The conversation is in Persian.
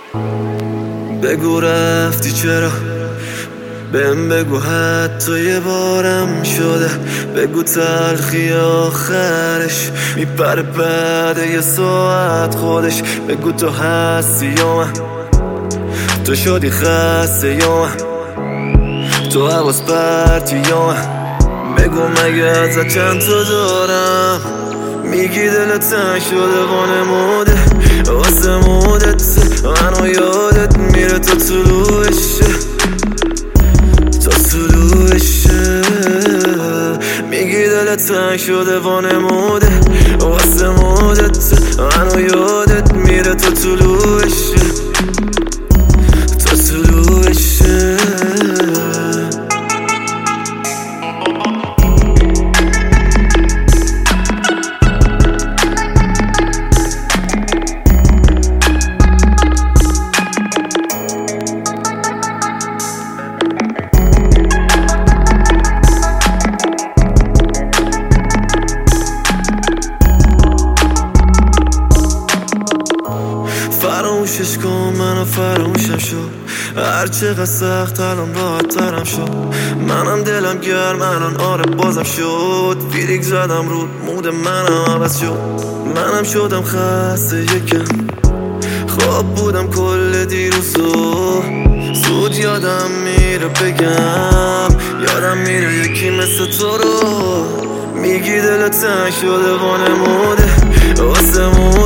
بگو رفتی چرا، بهم بگو حتی یه بارم شده، بگو تلخی آخرش میپره بعد یه ساعت خودش، بگو تو هستی یا من، تو شدی خسته یا من، تو حواس پرتی یا من، بگو مگه ازت چند تا دارم، میگی دلت تنگ شده وانموده واسه مودت، منو یادت میره تا طلوعشه، تا طلوعشه، میگی دلت تنگ شده وانموده واسه مودت، منو یادت میره تا طلوعشه، تا طلوعشه. فراموشش کن منو فراموشم شد، هر چقدر سخت الان راحت ترم شد، منم دلم گرم الان آره بازم شد، فیریک زدم رود مود منم عوض شد، منم شدم خسته یکم، خواب بودم کل دیروزو، زود یادم میره بگم، یادم میره یکی مثل تو رو، میگی دلت تنگ شده وانموده واسه مود